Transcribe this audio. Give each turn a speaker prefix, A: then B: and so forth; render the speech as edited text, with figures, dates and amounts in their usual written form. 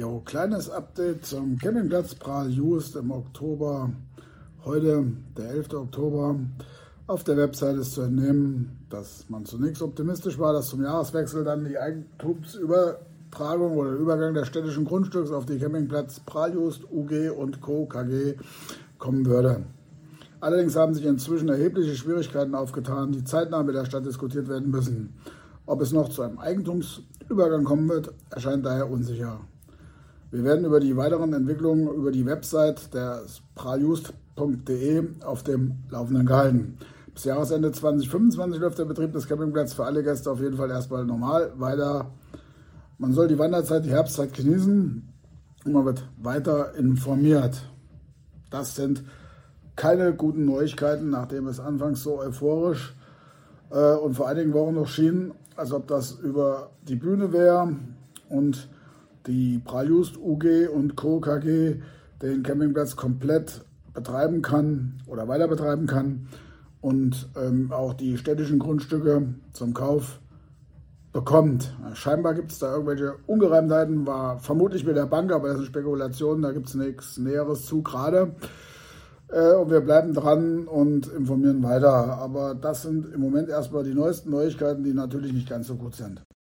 A: Jo, kleines Update zum Campingplatz Prahl-Just im Oktober. Heute, der 11. Oktober. Auf der Website ist zu entnehmen, dass man zunächst optimistisch war, dass zum Jahreswechsel dann die Eigentumsübertragung oder der Übergang des städtischen Grundstücks auf die Campingplatz Prahl-Just, UG und Co. KG kommen würde. Allerdings haben sich inzwischen erhebliche Schwierigkeiten aufgetan, die zeitnah mit der Stadt diskutiert werden müssen. Ob es noch zu einem Eigentumsübergang kommen wird, erscheint daher unsicher. Wir werden über die weiteren Entwicklungen über die Website der praljust.de auf dem Laufenden gehalten. Bis Jahresende 2025 läuft der Betrieb des Campingplatzes für alle Gäste auf jeden Fall erstmal normal weiter. Man soll die Wanderzeit, die Herbstzeit genießen und man wird weiter informiert. Das sind keine guten Neuigkeiten, nachdem es anfangs so euphorisch und vor einigen Wochen noch schien, als ob das über die Bühne wäre und die Prahl-Just UG und Co. KG den Campingplatz komplett betreiben kann oder weiter betreiben kann und auch die städtischen Grundstücke zum Kauf bekommt. Scheinbar gibt es da irgendwelche Ungereimtheiten, war vermutlich mit der Bank, aber das sind Spekulationen, da gibt es nichts Näheres zu gerade. Und wir bleiben dran und informieren weiter. Aber das sind im Moment erstmal die neuesten Neuigkeiten, die natürlich nicht ganz so gut sind.